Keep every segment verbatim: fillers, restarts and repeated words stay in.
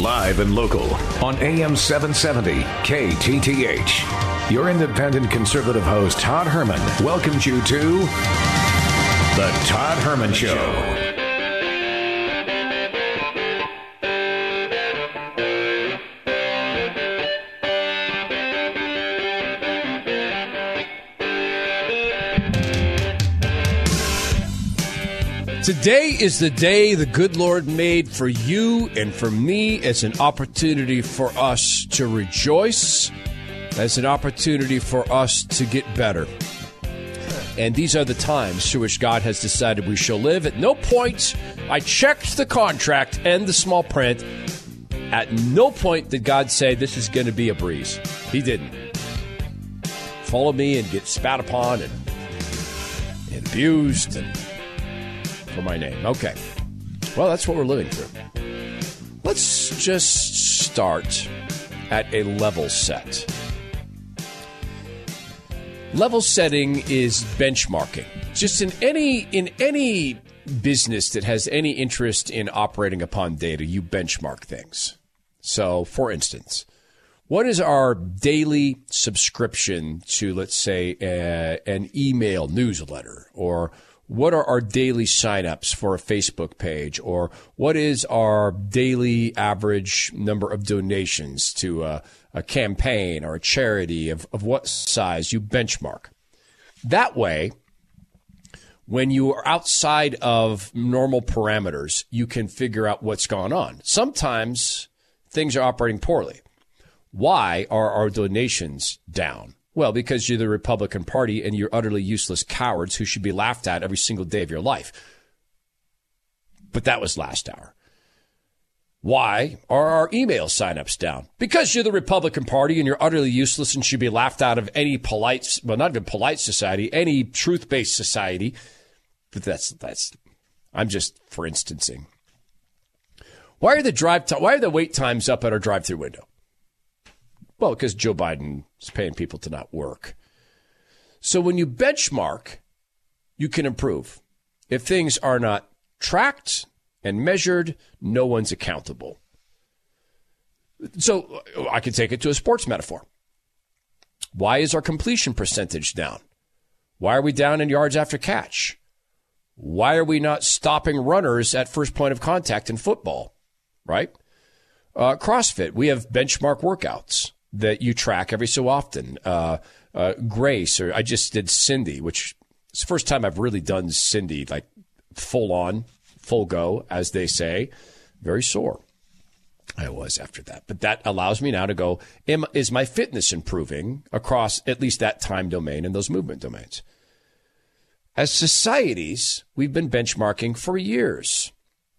Live and local on A M seven seventy K T T H. Your independent conservative host, Todd Herman, welcomes you to The Todd Herman Show. Today is the day the good Lord made for you and for me as an opportunity for us to rejoice, as an opportunity for us to get better. And these are the times through which God has decided we shall live. At no point, I checked the contract and the small print. At no point did God say this is going to be a breeze. He didn't. Follow me and get spat upon and, and abused and for my name. Okay. Well, that's what we're living through. Let's just start at a level set. Level setting is benchmarking. Just in any in any business that has any interest in operating upon data, you benchmark things. So, for instance, what is our daily subscription to, let's say, a, an email newsletter? Or what are our daily signups for a Facebook page? Or what is our daily average number of donations to a, a campaign or a charity of, of what size? You benchmark. That way, when you are outside of normal parameters, you can figure out what's going on. Sometimes things are operating poorly. Why are our donations down? Well, because you're the Republican Party and you're utterly useless cowards who should be laughed at every single day of your life. But that was last hour. Why are our email signups down? Because you're the Republican Party and you're utterly useless and should be laughed out of any polite, well, not even polite society, any truth-based society. But that's, that's, I'm just for instancing. Why are the drive, t- why are the wait times up at our drive-through window? Well, because Joe Biden is paying people to not work. So when you benchmark, you can improve. If things are not tracked and measured, no one's accountable. So I could take it to a sports metaphor. Why is our completion percentage down? Why are we down in yards after catch? Why are we not stopping runners at first point of contact in football? Right? Uh, CrossFit, we have benchmark workouts that you track every so often. Uh, uh, Grace, or I just did Cindy, which is the first time I've really done Cindy, like full on, full go, as they say. Very sore I was after that. But that allows me now to go, am, is my fitness improving across at least that time domain and those movement domains? As societies, we've been benchmarking for years.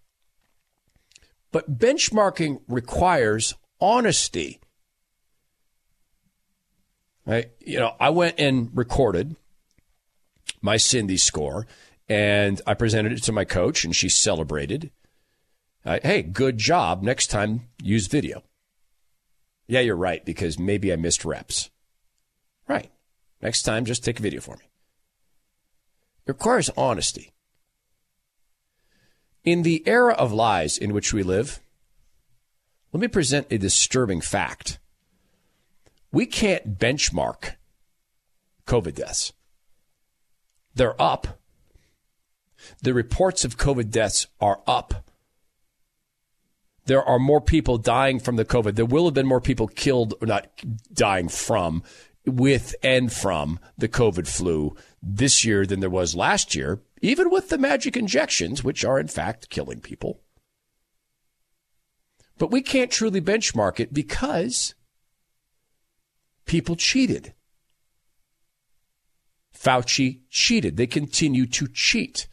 But benchmarking requires honesty. Right? You know, I went and recorded my Cindy score, and I presented it to my coach, and she celebrated. Uh, hey, good job. Next time, use video. Yeah, you're right, because maybe I missed reps. Right. Next time, just take a video for me. It requires honesty. In the era of lies in which we live, let me present a disturbing fact. We can't benchmark COVID deaths. They're up. The reports of COVID deaths are up. There are more people dying from the COVID. There will have been more people killed, or not dying from, with and from the COVID flu this year than there was last year, even with the magic injections, which are in fact killing people. But we can't truly benchmark it because people cheated. Fauci cheated. They continue to cheat.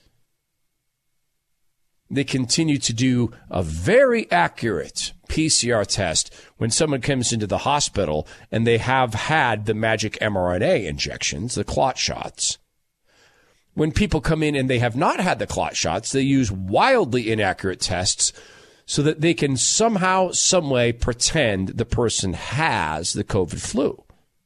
They continue to do a very accurate P C R test when someone comes into the hospital and they have had the magic mRNA injections, the clot shots. When people come in and they have not had the clot shots, they use wildly inaccurate tests so that they can somehow, some way pretend the person has the COVID flu.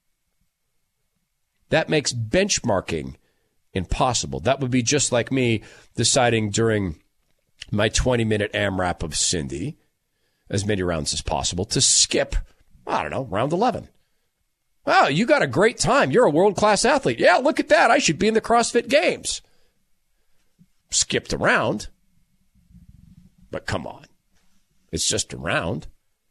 That makes benchmarking impossible. That would be just like me deciding during my twenty-minute AMRAP of Cindy as many rounds as possible to skip, I don't know, round eleven. Wow, you got a great time. You're a world-class athlete. Yeah, look at that. I should be in the CrossFit Games. Skipped a round. But come on. It's just a round.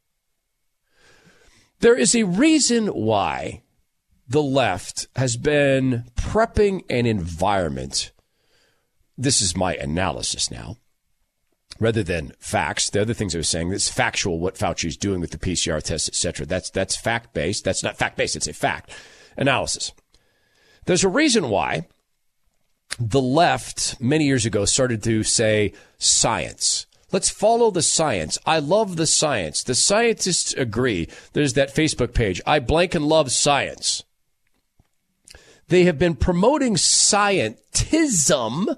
There is a reason why the left has been prepping an environment. This is my analysis now. Rather than facts, the other things I was saying, it's factual what Fauci's doing with the P C R test, et cetera. That's, that's fact-based. That's not fact-based. It's a fact analysis. There's a reason why the left many years ago started to say science. Let's follow the science. I love the science. The scientists agree. There's that Facebook page. I blank and love science. They have been promoting scientism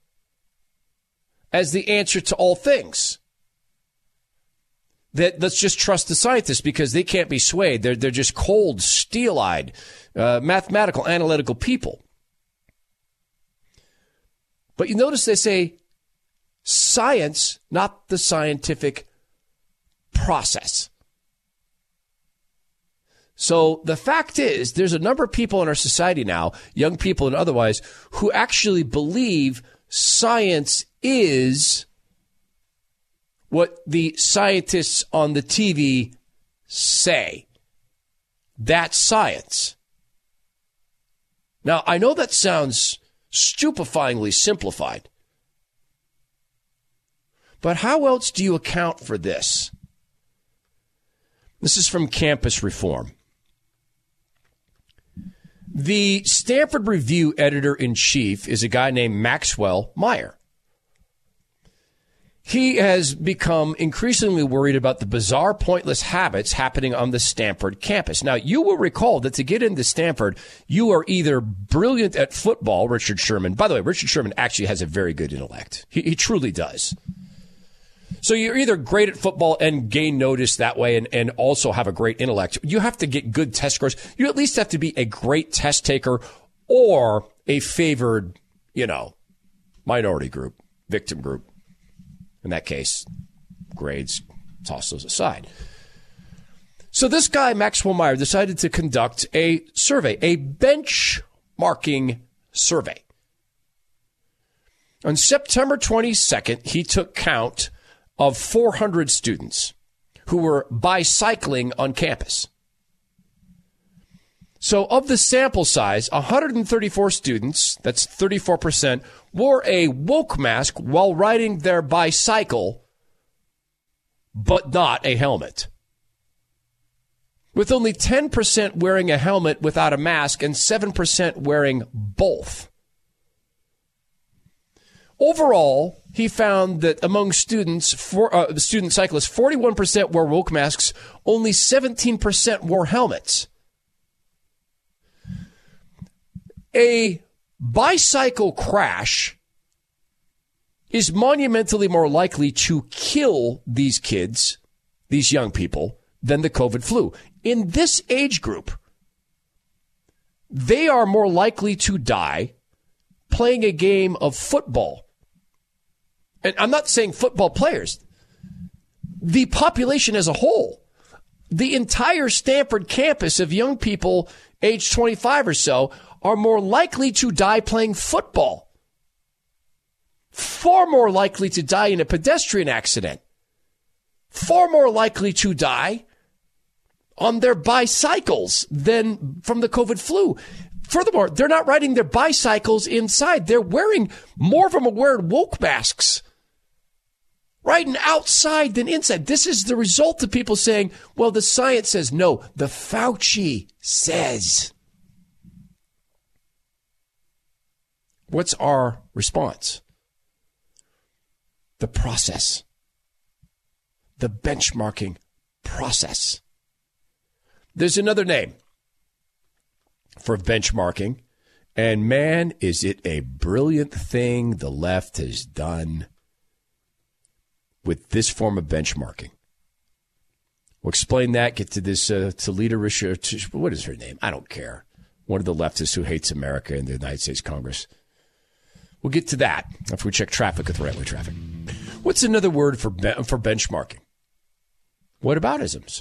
as the answer to all things. That let's just trust the scientists because they can't be swayed. They're, they're just cold, steel-eyed, uh, mathematical, analytical people. But you notice they say science, not the scientific process. So the fact is, there's a number of people in our society now, young people and otherwise, who actually believe science is what the scientists on the T V say. That's science. Now, I know that sounds stupefyingly simplified, but how else do you account for this? This is from Campus Reform. The Stanford Review editor-in-chief is a guy named Maxwell Meyer. He has become increasingly worried about the bizarre, pointless habits happening on the Stanford campus. Now, you will recall that to get into Stanford, you are either brilliant at football, Richard Sherman. By the way, Richard Sherman actually has a very good intellect. He, he truly does. So you're either great at football and gain notice that way and, and also have a great intellect. You have to get good test scores. You at least have to be a great test taker or a favored, you know, minority group, victim group. In that case, grades, toss those aside. So this guy, Maxwell Meyer, decided to conduct a survey, a benchmarking survey. On September twenty-second, he took count of four hundred students who were bicycling on campus. So of the sample size, one hundred thirty-four students, that's thirty-four percent, wore a woke mask while riding their bicycle, but not a helmet. With only ten percent wearing a helmet without a mask and seven percent wearing both. Overall, he found that among students, for, uh, student cyclists, forty-one percent wore woke masks, only seventeen percent wore helmets. A bicycle crash is monumentally more likely to kill these kids, these young people, than the COVID flu. In this age group, they are more likely to die playing a game of football. And I'm not saying football players. The population as a whole, the entire Stanford campus of young people age twenty-five or so are more likely to die playing football. Far more likely to die in a pedestrian accident. Far more likely to die on their bicycles than from the COVID flu. Furthermore, they're not riding their bicycles inside. They're wearing, more of them are wearing woke masks. Riding outside than inside. This is the result of people saying, well, the science says no. The Fauci says. What's our response? The process. The benchmarking process. There's another name for benchmarking, and man, is it a brilliant thing the left has done with this form of benchmarking. We'll explain that, get to this, uh, to leader, what is her name? I don't care. One of the leftists who hates America in the United States Congress. We'll get to that after we check traffic with Right Way Traffic. What's another word for be- for benchmarking? Whataboutisms.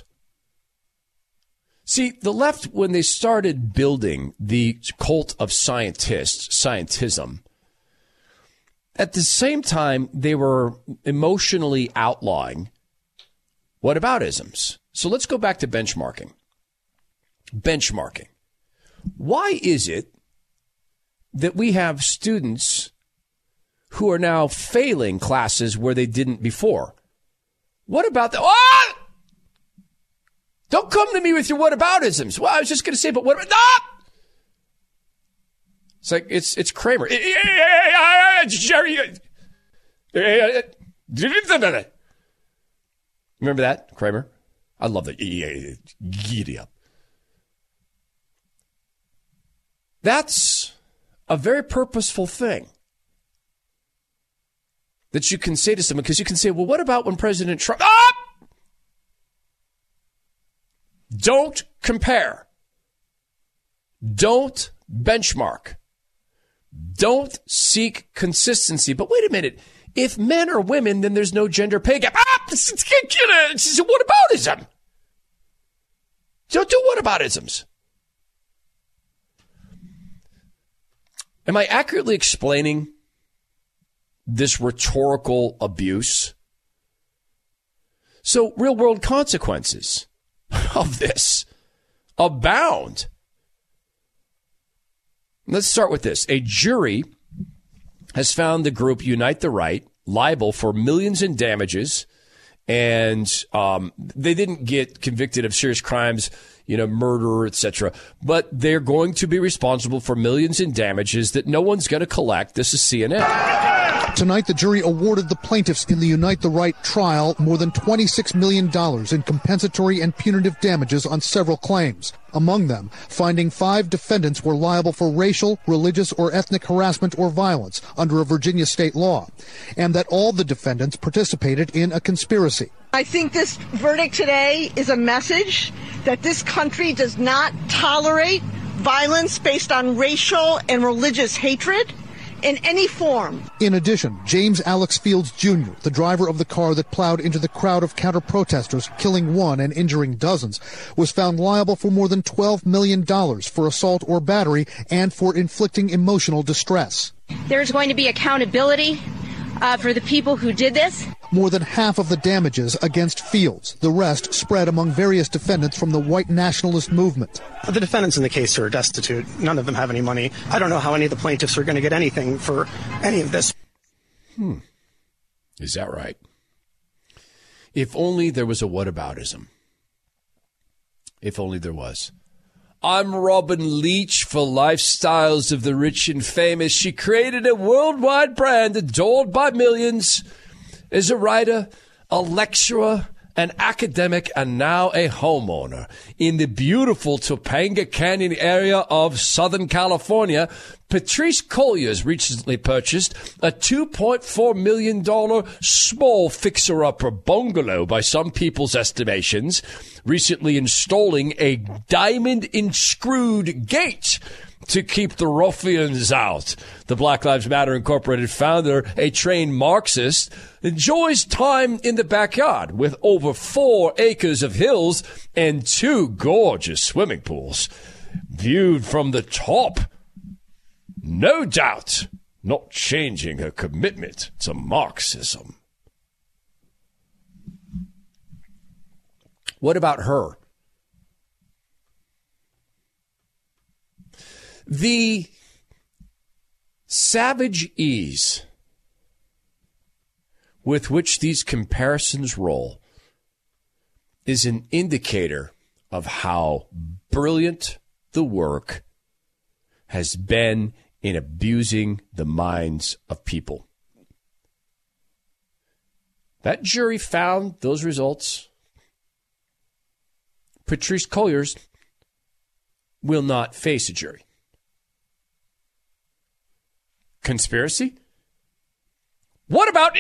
See, the left, when they started building the cult of scientists, scientism, at the same time, they were emotionally outlawing whataboutisms. So let's go back to benchmarking. Benchmarking. Why is it that we have students who are now failing classes where they didn't before? What about the... Oh! Don't come to me with your whataboutisms. Well, I was just going to say, but what about... Ah! It's like, it's it's Kramer. Jerry. Remember that, Kramer? I love that. Giddy up. That's a very purposeful thing that you can say to someone, because you can say, well, what about when President Trump... Ah! Don't compare. Don't benchmark. Don't seek consistency. But wait a minute. If men are women, then there's no gender pay gap. Ah! It's whataboutism. Don't do whataboutisms. Am I accurately explaining this rhetorical abuse? So real-world consequences of this abound. Let's start with this. A jury has found the group Unite the Right liable for millions in damages, and um, they didn't get convicted of serious crimes, you know, murder, et cetera. But they're going to be responsible for millions in damages that no one's going to collect. This is C N N. Tonight, the jury awarded the plaintiffs in the Unite the Right trial more than twenty-six million dollars in compensatory and punitive damages on several claims. Among them, finding five defendants were liable for racial, religious, or ethnic harassment or violence under a Virginia state law, and that all the defendants participated in a conspiracy. I think this verdict today is a message that this country does not tolerate violence based on racial and religious hatred in any form. In addition, James Alex Fields Junior, the driver of the car that plowed into the crowd of counter-protesters, killing one and injuring dozens, was found liable for more than twelve million dollars for assault or battery and for inflicting emotional distress. There's going to be accountability uh, for the people who did this. More than half of the damages against Fields. The rest spread among various defendants from the white nationalist movement. The defendants in the case are destitute. None of them have any money. I don't know how any of the plaintiffs are going to get anything for any of this. Hmm. Is that right? If only there was a whataboutism. If only there was. I'm Robin Leach for Lifestyles of the Rich and Famous. She created a worldwide brand adored by millions. Is a writer, a lecturer, an academic, and now a homeowner in the beautiful Topanga Canyon area of Southern California. Patrice Colliers recently purchased a two point four million dollars small fixer-upper bungalow by some people's estimations, recently installing a diamond-inscrewed gate to keep the ruffians out. The Black Lives Matter Incorporated founder, a trained Marxist, enjoys time in the backyard with over four acres of hills and two gorgeous swimming pools. Viewed from the top, no doubt not changing her commitment to Marxism. What about her? The savage ease with which these comparisons roll is an indicator of how brilliant the work has been in abusing the minds of people. That jury found those results. Patrice Colliers will not face a jury. Conspiracy? What about...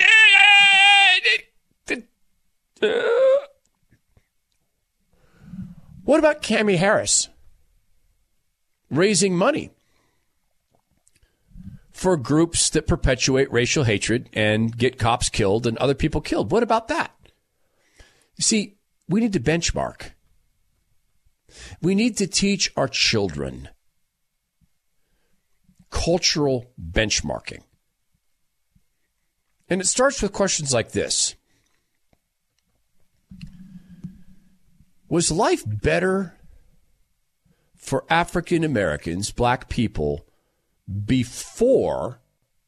What about Kamala Harris raising money for groups that perpetuate racial hatred and get cops killed and other people killed? What about that? You see, we need to benchmark. We need to teach our children cultural benchmarking. And it starts with questions like this. Was life better for African Americans, black people, before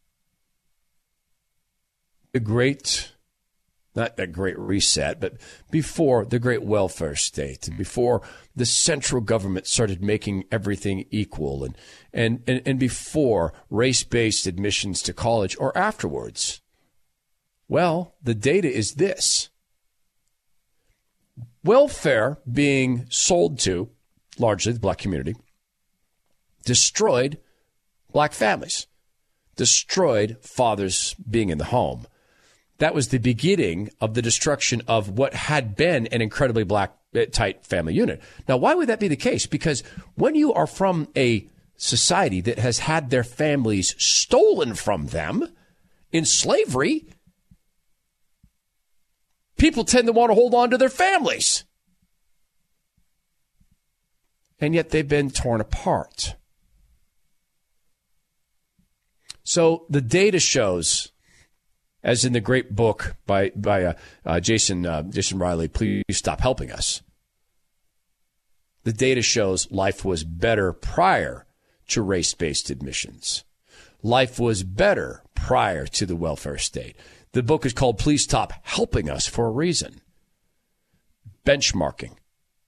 the great, not the great reset, but before the great welfare state, and before the central government started making everything equal, and, and, and, and before race-based admissions to college, or afterwards? Well, the data is this. Welfare being sold to, largely the black community, destroyed black families, destroyed fathers being in the home. That was the beginning of the destruction of what had been an incredibly black, tight family unit. Now, why would that be the case? Because when you are from a society that has had their families stolen from them in slavery, people tend to want to hold on to their families. And yet they've been torn apart. So the data shows, as in the great book by by uh, uh, Jason uh, Jason Riley, Please Stop Helping Us. The data shows life was better prior to race-based admissions. Life was better prior to the welfare state. The book is called Please Stop Helping Us for a reason. Benchmarking.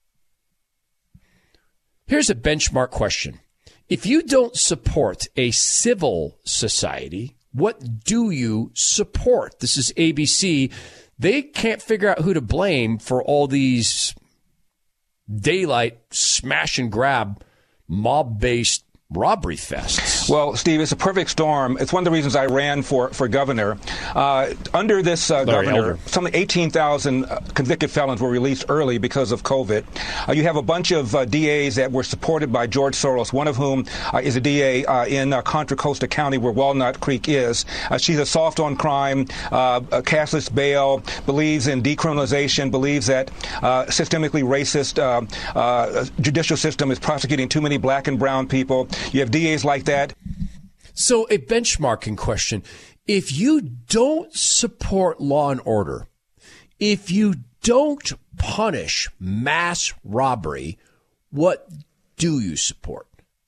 Here's a benchmark question. If you don't support a civil society, what do you support? This is A B C. They can't figure out who to blame for all these daylight smash and grab mob-based robbery fests. Well, Steve, it's a perfect storm. It's one of the reasons I ran for, for governor. Uh, under this uh, governor, Elder. some eighteen thousand uh, convicted felons were released early because of COVID. Uh, you have a bunch of uh, D As that were supported by George Soros, one of whom uh, is a D A uh, in uh, Contra Costa County where Walnut Creek is. Uh, she's a soft on crime, uh, a cashless bail, believes in decriminalization, believes that uh, systemically racist uh, uh, judicial system is prosecuting too many black and brown people. You have D As like that. So a benchmarking question. If you don't support law and order, if you don't punish mass robbery, what do you support?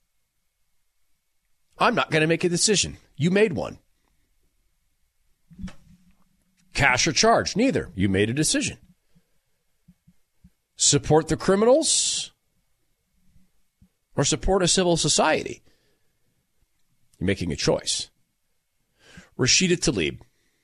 I'm not going to make a decision. You made one. Cash or charge? Neither. You made a decision. Support the criminals or support a civil society? You're making a choice. Rashida Tlaib.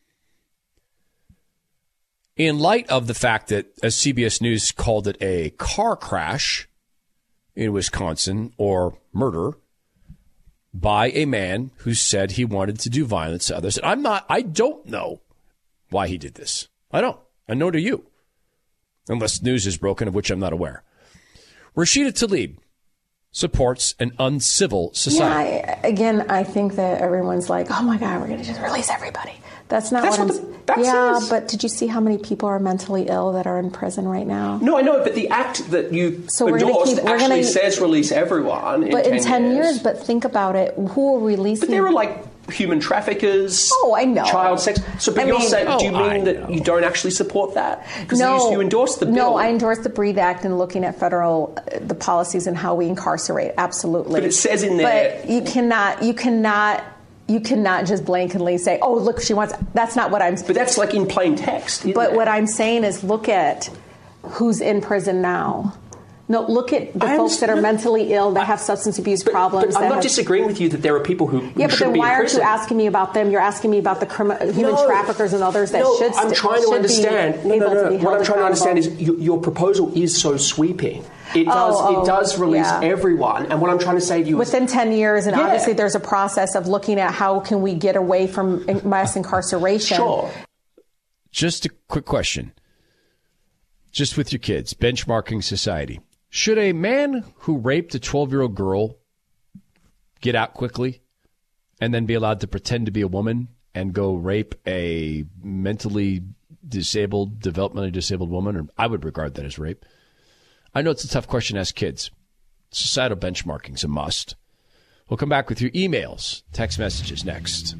In light of the fact that, as C B S News called it, a car crash in Wisconsin or murder by a man who said he wanted to do violence to others. I'm not, I don't know why he did this. I don't. And nor do you. Unless news is broken, of which I'm not aware. Rashida Tlaib supports an uncivil society. Yeah, I, again, I think that everyone's like, oh my God, we're going to just release everybody. That's not That's what, what I'm... the, that yeah, says. but did you see how many people are mentally ill that are in prison right now? No, I know, but the act that you so we're endorsed keep, we're actually gonna, says release everyone in but ten in ten years. years. But think about it. Who are releasing? But there are like human traffickers. Oh, I know. Child sex. So, but I you're mean, saying, oh, do you mean I that know. you don't actually support that? Because no, you, you endorsed the bill. No, I endorsed the BREATHE Act and looking at federal uh, the policies and how we incarcerate. Absolutely. But it says in there. But you cannot. You cannot. You cannot just blankly say, "Oh, look, she wants." That's not what I'm. But that's like in plain text. Isn't But it? what I'm saying is, look at who's in prison now. No, look at the I folks that are understand. mentally ill, that have substance abuse But, problems. but I'm that not have, disagreeing with you that there are people who, who Yeah, but should then be why in aren't prison. you asking me about them? You're asking me about the crimi- human No. traffickers and others that no, should. I'm st- trying to should understand. Be No, no, able no. to be What held I'm trying to understand accountable. is your, your proposal is so sweeping. It does. Oh, oh, it does release yeah. everyone. And what I'm trying to say to you Within is, ten years, and Yeah. obviously there's a process of looking at how can we get away from in- mass incarceration. Sure. Just a quick question. Just with your kids, benchmarking society. Should a man who raped a twelve-year-old girl get out quickly and then be allowed to pretend to be a woman and go rape a mentally disabled, developmentally disabled woman, or I would regard that as rape. I know it's a tough question to ask kids. Societal benchmarking is a must. We'll come back with your emails, text messages next.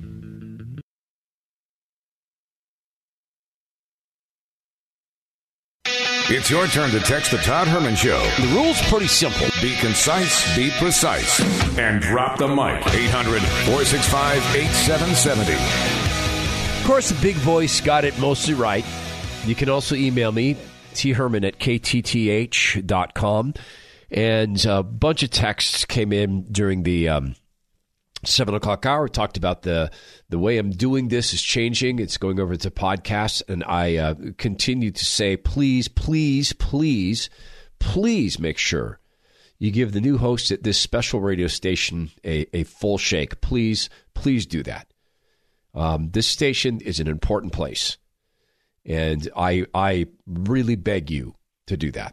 It's your turn to text the Todd Herman Show. The rule's pretty simple. Be concise, be precise, and drop the mic. eight hundred, four six five, eight seven seven zero. Of course, the big voice got it mostly right. You can also email me, t herman at k t t h dot com. And a bunch of texts came in during the um, seven o'clock hour. We talked about the the way I'm doing this is changing. It's going over to podcasts. And I uh, continue to say, please, please, please, please make sure you give the new host at this special radio station a, a full shake. Please, please do that. Um, this station is an important place. And I I really beg you to do that.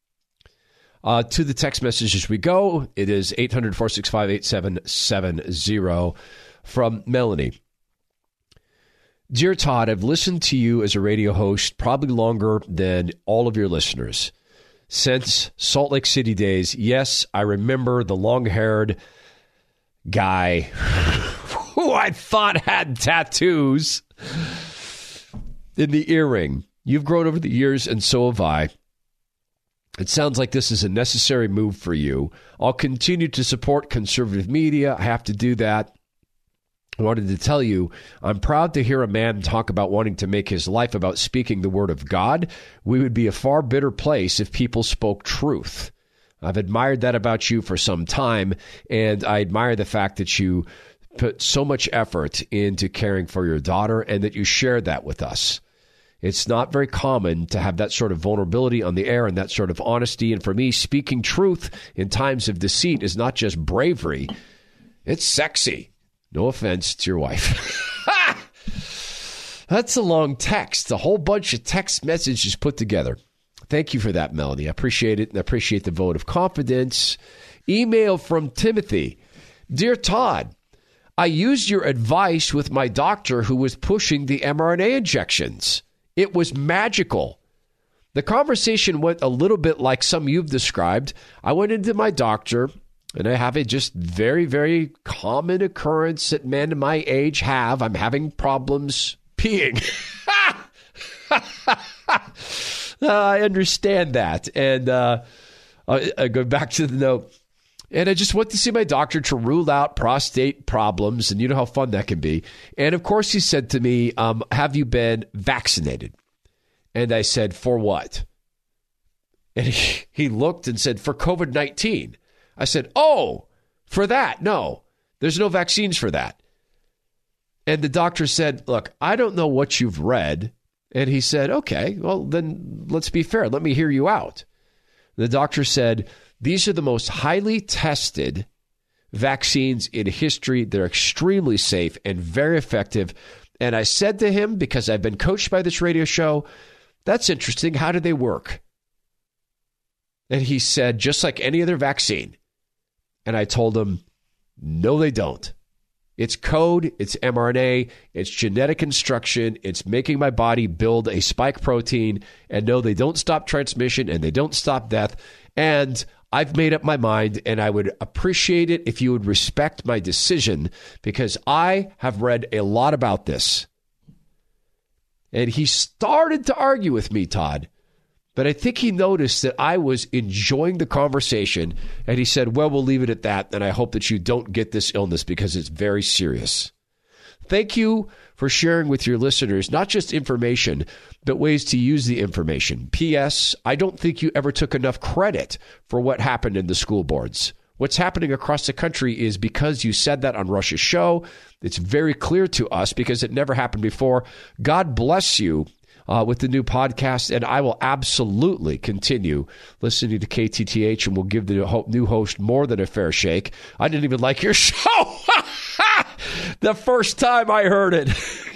Uh, to the text messages we go. It is eight hundred, four six five, eight seven seven zero from Melanie. Dear Todd, I've listened to you as a radio host probably longer than all of your listeners. Since Salt Lake City days, yes, I remember the long-haired guy who I thought had tattoos in the earring. You've grown over the years, and so have I. It sounds like this is a necessary move for you. I'll continue to support conservative media. I have to do that. I wanted to tell you, I'm proud to hear a man talk about wanting to make his life about speaking the word of God. We would be a far better place if people spoke truth. I've admired that about you for some time, and I admire the fact that you put so much effort into caring for your daughter and that you share that with us. It's not very common to have that sort of vulnerability on the air and that sort of honesty. And for me, speaking truth in times of deceit is not just bravery. It's sexy. No offense to your wife. That's a long text. A whole bunch of text messages put together. Thank you for that, Melanie. I appreciate it. And I appreciate the vote of confidence. Email from Timothy. Dear Todd, I used your advice with my doctor who was pushing the mRNA injections. It was magical. The conversation went a little bit like some you've described. I went into my doctor, and I have a just very, very common occurrence that men my age have. I'm having problems peeing. uh, I understand that. And uh, I, I go back to the note. And I just went to see my doctor to rule out prostate problems, and you know how fun that can be. And, of course, he said to me, um, have you been vaccinated? And I said, for what? And he, he looked and said, for covid nineteen. I said, oh, for that? No, there's no vaccines for that. And the doctor said, look, I don't know what you've read. And he said, okay, well, then let's be fair. Let me hear you out. The doctor said, these are the most highly tested vaccines in history. They're extremely safe and very effective. And I said to him, because I've been coached by this radio show, that's interesting. How do they work? And he said, just like any other vaccine. And I told him, no, they don't. It's code, it's mRNA, it's genetic instruction, it's making my body build a spike protein. And no, they don't stop transmission and they don't stop death. And I've made up my mind, and I would appreciate it if you would respect my decision, because I have read a lot about this. And he started to argue with me, Todd, but I think he noticed that I was enjoying the conversation, and he said, well, we'll leave it at that, and I hope that you don't get this illness because it's very serious. Thank you for sharing with your listeners not just information, but ways to use the information. P S. I don't think you ever took enough credit for what happened in the school boards. What's happening across the country is because you said that on Rush's show. It's very clear to us because it never happened before. God bless you uh, with the new podcast, and I will absolutely continue listening to K T T H, and we'll give the new host more than a fair shake. I didn't even like your show the first time I heard it.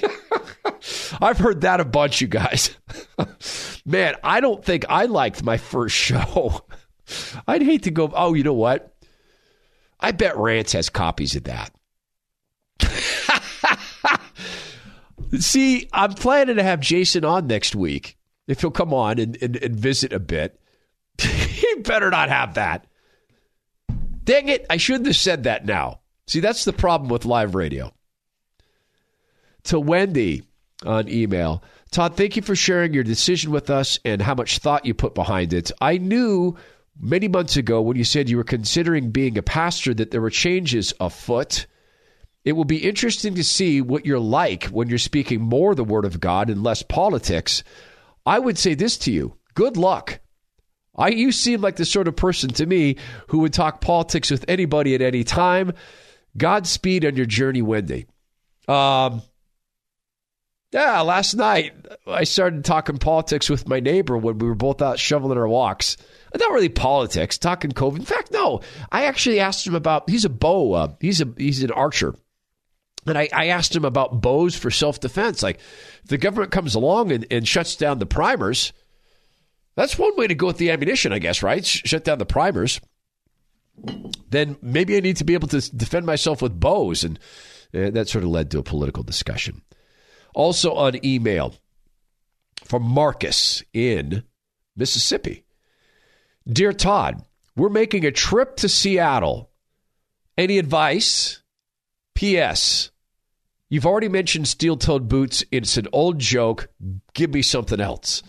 I've heard that a bunch, you guys. Man, I don't think I liked my first show. I'd hate to go, oh, you know what? I bet Rance has copies of that. See, I'm planning to have Jason on next week. If he'll come on and, and, and visit a bit. He better not have that. Dang it, I shouldn't have said that now. See, that's the problem with live radio. To Wendy on email, Todd, thank you for sharing your decision with us and how much thought you put behind it. I knew many months ago when you said you were considering being a pastor that there were changes afoot. It will be interesting to see what you're like when you're speaking more the word of God and less politics. I would say this to you. Good luck. I, you seem like the sort of person to me who would talk politics with anybody at any time. Godspeed on your journey, Wendy. Um, yeah, last night I started talking politics with my neighbor when we were both out shoveling our walks. Not really politics, talking COVID. In fact, no. I actually asked him about, he's a bow, uh, he's a he's an archer. And I, I asked him about bows for self-defense. Like, if the government comes along and, and shuts down the primers, that's one way to go with the ammunition, I guess, right? Sh- shut down the primers. Then maybe I need to be able to defend myself with bows. And, and that sort of led to a political discussion. Also on email from Marcus in Mississippi. Dear Todd, we're making a trip to Seattle. Any advice? P S. You've already mentioned steel-toed boots. It's an old joke. Give me something else.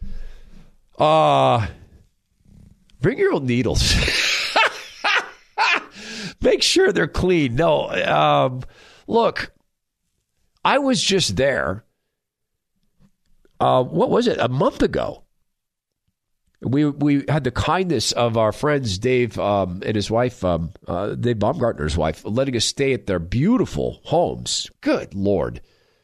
Uh, bring your own needles. Make sure they're clean. No, um, look, I was just there. Uh, what was it? A month ago. We we had the kindness of our friends Dave um, and his wife, um, uh, Dave Baumgartner's wife, letting us stay at their beautiful homes. Good Lord.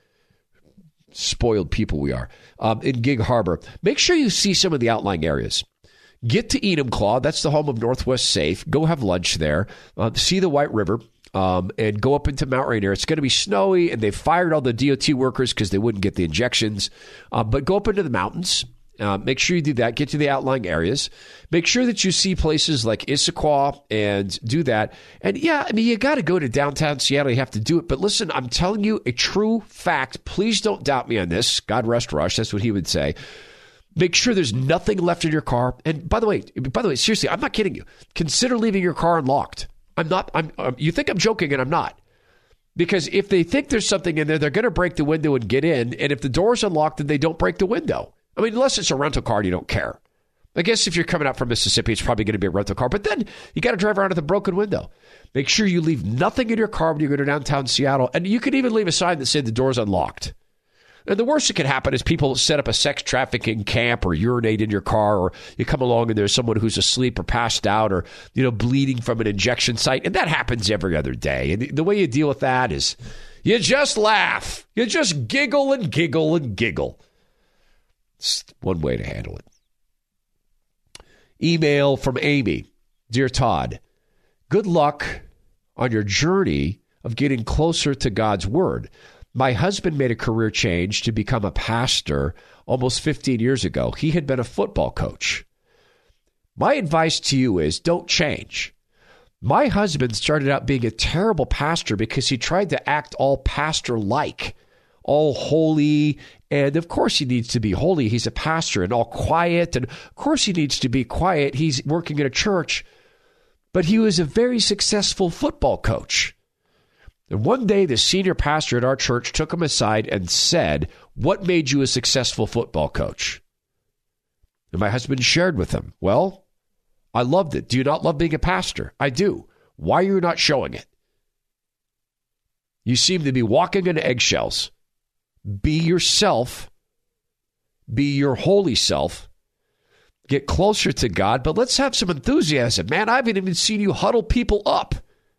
Spoiled people we are. Um, in Gig Harbor. Make sure you see some of the outlying areas. Get to Enumclaw. That's the home of Northwest Safe. Go have lunch there. Uh, see the White River. Um, and go up into Mount Rainier. It's going to be snowy, and they fired all the D O T workers because they wouldn't get the injections. Uh, but go up into the mountains. Uh, make sure you do that. Get to the outlying areas. Make sure that you see places like Issaquah and do that. And yeah, I mean, you got to go to downtown Seattle. You have to do it. But listen, I'm telling you a true fact. Please don't doubt me on this. God rest Rush. That's what he would say. Make sure there's nothing left in your car. And by the way, by the way, seriously, I'm not kidding you. Consider leaving your car unlocked. I'm not. I'm. Um, you think I'm joking, and I'm not. Because if they think there's something in there, they're going to break the window and get in. And if the door's unlocked, then they don't break the window. I mean, unless it's a rental car and you don't care. I guess if you're coming out from Mississippi, it's probably going to be a rental car. But then you got to drive around with a broken window. Make sure you leave nothing in your car when you go to downtown Seattle. And you could even leave a sign that said the door's unlocked. And the worst that can happen is people set up a sex trafficking camp or urinate in your car, or you come along and there's someone who's asleep or passed out or, you know, bleeding from an injection site. And that happens every other day. And the way you deal with that is you just laugh. You just giggle and giggle and giggle. It's one way to handle it. Email from Amy. Dear Todd, good luck on your journey of getting closer to God's Word. My husband made a career change to become a pastor almost fifteen years ago. He had been a football coach. My advice to you is don't change. My husband started out being a terrible pastor because he tried to act all pastor-like, all holy, and of course he needs to be holy. He's a pastor, and all quiet, and of course he needs to be quiet. He's working in a church, but he was a very successful football coach. And one day, the senior pastor at our church took him aside and said, "What made you a successful football coach?" And my husband shared with him, "Well, I loved it. Do you not love being a pastor?" "I do." "Why are you not showing it?" "You seem to be walking on eggshells. Be yourself. Be your holy self. Get closer to God, but let's have some enthusiasm. Man, I haven't even seen you huddle people up."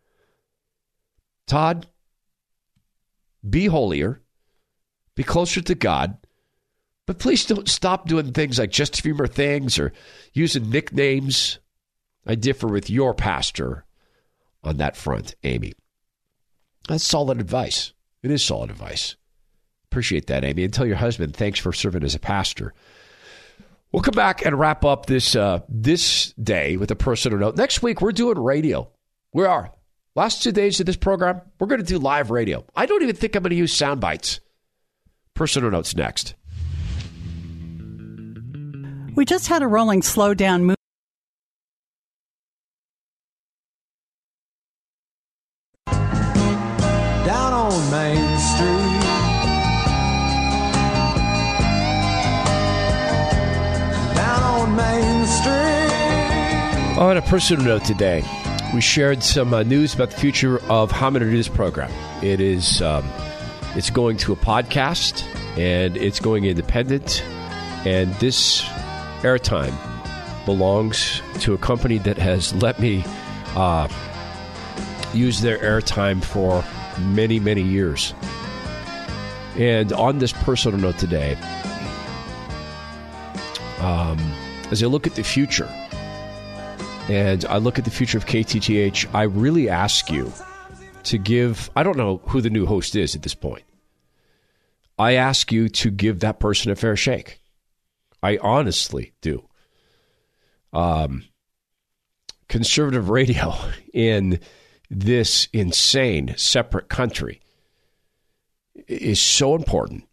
Todd, be holier, be closer to God, but please don't stop doing things like just humor things or using nicknames. I differ with your pastor on that front, Amy. That's solid advice. It is solid advice. Appreciate that, Amy. And tell your husband thanks for serving as a pastor. We'll come back and wrap up this uh, this day with a personal note. Next week, we're doing radio. We are. Last two days of this program, we're going to do live radio. I don't even think I'm going to use sound bites. Personal notes next. We just had a rolling slowdown move. Down on Main Street, down on Main Street. On a personal note today, we shared some uh, news about the future of How I'm Going to Do This program. It is, um, it's going to a podcast, and it's going independent, and this airtime belongs to a company that has let me uh, use their airtime for many, many years. And on this personal note today, um, as I look at the future, and I look at the future of K T T H, I really ask you to give, I don't know who the new host is at this point. I ask you to give that person a fair shake. I honestly do. Um, conservative radio in this insane separate country is so important.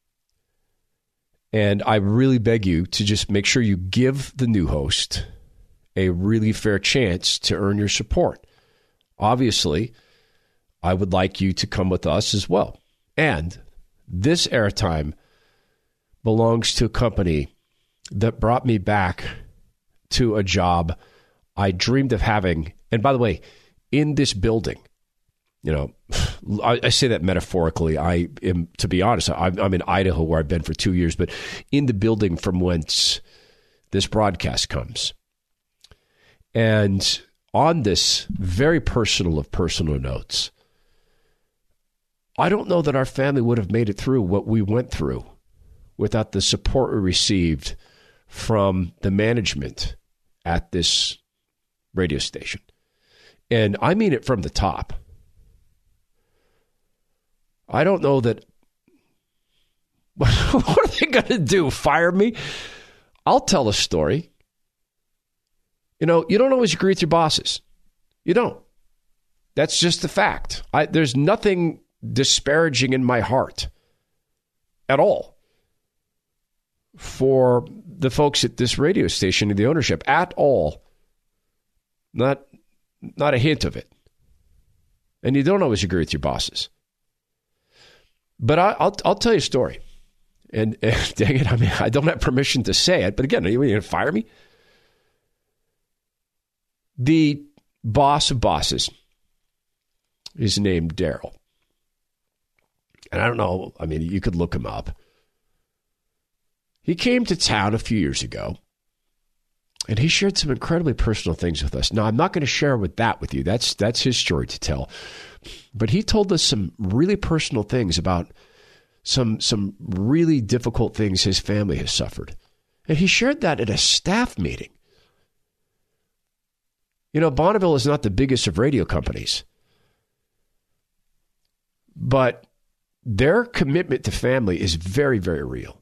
And I really beg you to just make sure you give the new host a really fair chance to earn your support. Obviously, I would like you to come with us as well. And this airtime belongs to a company that brought me back to a job I dreamed of having. And by the way, in this building, you know, I, I say that metaphorically. I am, to be honest, I'm, I'm in Idaho where I've been for two years, but in the building from whence this broadcast comes. And on this very personal of personal notes, I don't know that our family would have made it through what we went through without the support we received from the management at this radio station. And I mean it from the top. I don't know that... What are they going to do? Fire me? I'll tell a story. You know, you don't always agree with your bosses. You don't. That's just the fact. I, there's nothing disparaging in my heart at all for the folks at this radio station and the ownership at all. Not, not a hint of it. And you don't always agree with your bosses. But I, I'll, I'll tell you a story. And, and dang it, I mean, I don't have permission to say it. But again, are you going to fire me? The boss of bosses is named Daryl. And I don't know, I mean, you could look him up. He came to town a few years ago, and he shared some incredibly personal things with us. Now, I'm not going to share with that with you. That's that's his story to tell. But he told us some really personal things about some some really difficult things his family has suffered. And he shared that at a staff meeting. You know, Bonneville is not the biggest of radio companies, but their commitment to family is very, very real.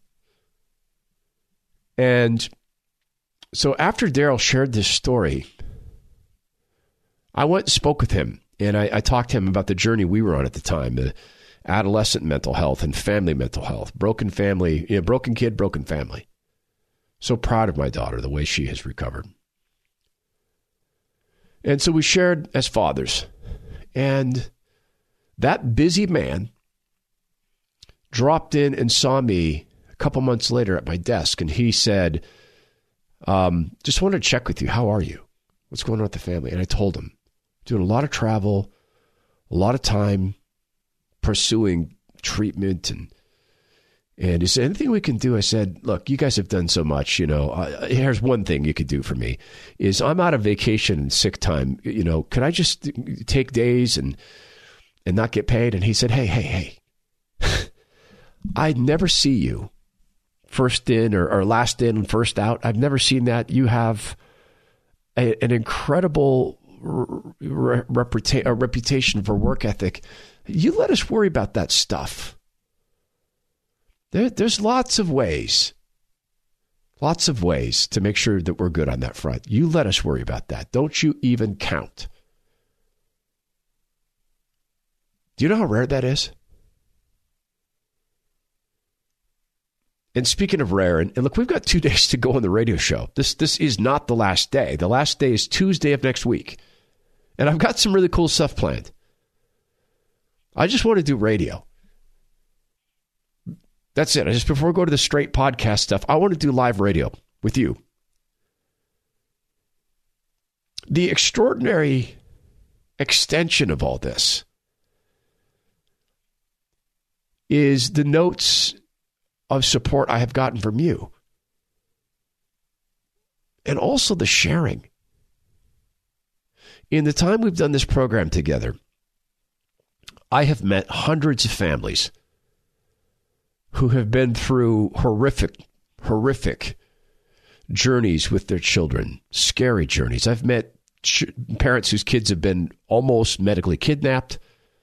And so after Daryl shared this story, I went and spoke with him, and I, I talked to him about the journey we were on at the time, the adolescent mental health and family mental health, broken family, you know, broken kid, broken family. So proud of my daughter, the way she has recovered. And so we shared as fathers. And that busy man dropped in and saw me a couple months later at my desk. And he said, um, just wanted to check with you. How are you? What's going on with the family? And I told him, doing a lot of travel, a lot of time pursuing treatment. And And he said, anything we can do? I said, look, you guys have done so much, you know, uh, here's one thing you could do for me is I'm out of vacation and sick time. You know, could I just take days and, and not get paid? And he said, hey, hey, hey, I'd never see you first in or, or last in and first out. I've never seen that. You have a, an incredible re- reputa- a reputation for work ethic. You let us worry about that stuff. There, there's lots of ways, lots of ways to make sure that we're good on that front. You let us worry about that. Don't you even count. Do you know how rare that is? And speaking of rare, and, and look, we've got two days to go on the radio show. This this is not the last day. The last day is Tuesday of next week. And I've got some really cool stuff planned. I just want to do radio. That's it. I just before we go to the straight podcast stuff, I want to do live radio with you. The extraordinary extension of all this is the notes of support I have gotten from you. And also the sharing. In the time we've done this program together, I have met hundreds of families who have been through horrific, horrific journeys with their children, scary journeys. I've met ch- parents whose kids have been almost medically kidnapped.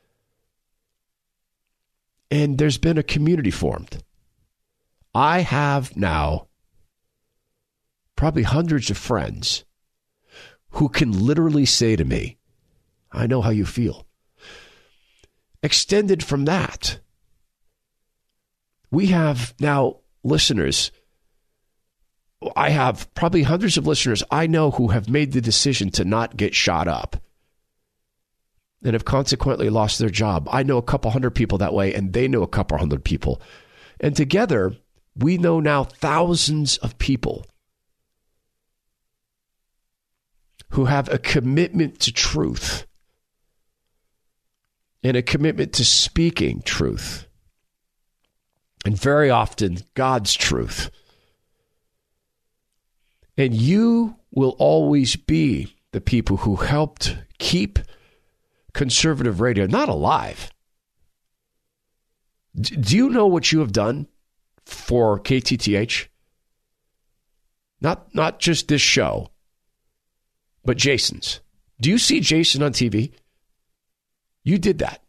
And there's been a community formed. I have now probably hundreds of friends who can literally say to me, I know how you feel. Extended from that, we have now listeners. I have probably hundreds of listeners I know who have made the decision to not get shot up and have consequently lost their job. I know a couple hundred people that way, and they know a couple hundred people. And together, we know now thousands of people who have a commitment to truth and a commitment to speaking truth. And very often, God's truth. And you will always be the people who helped keep conservative radio not alive. D- do you know what you have done for K T T H? Not, not just this show, but Jason's. Do you see Jason on T V? You did that.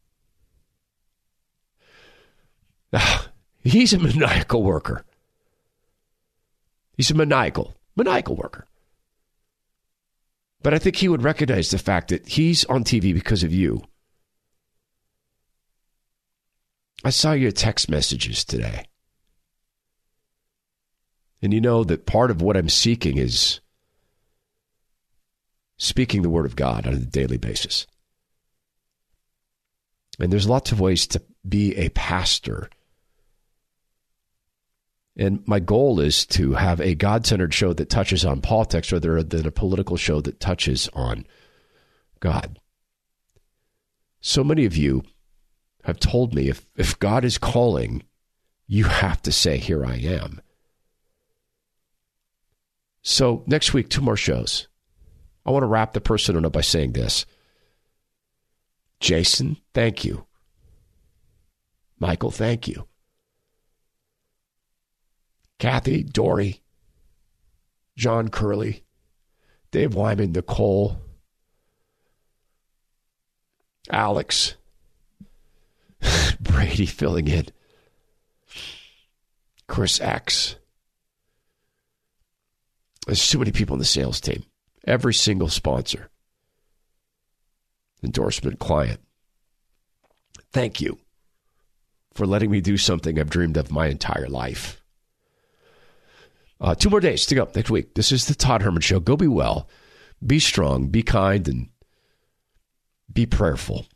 He's a maniacal worker. He's a maniacal, maniacal worker. But I think he would recognize the fact that he's on T V because of you. I saw your text messages today. And you know that part of what I'm seeking is speaking the word of God on a daily basis. And there's lots of ways to be a pastor. And my goal is to have a God-centered show that touches on politics rather than a political show that touches on God. So many of you have told me if, if God is calling, you have to say, here I am. So next week, two more shows. I want to wrap the person up by saying this. Jason, thank you. Michael, thank you. Kathy, Dory, John Curley, Dave Wyman, Nicole, Alex, Brady filling in, Chris X. There's too many people in the sales team. Every single sponsor, endorsement, client. Thank you for letting me do something I've dreamed of my entire life. Uh, two more days to go next week. This is the Todd Herman Show. Go be well, be strong, be kind, and be prayerful.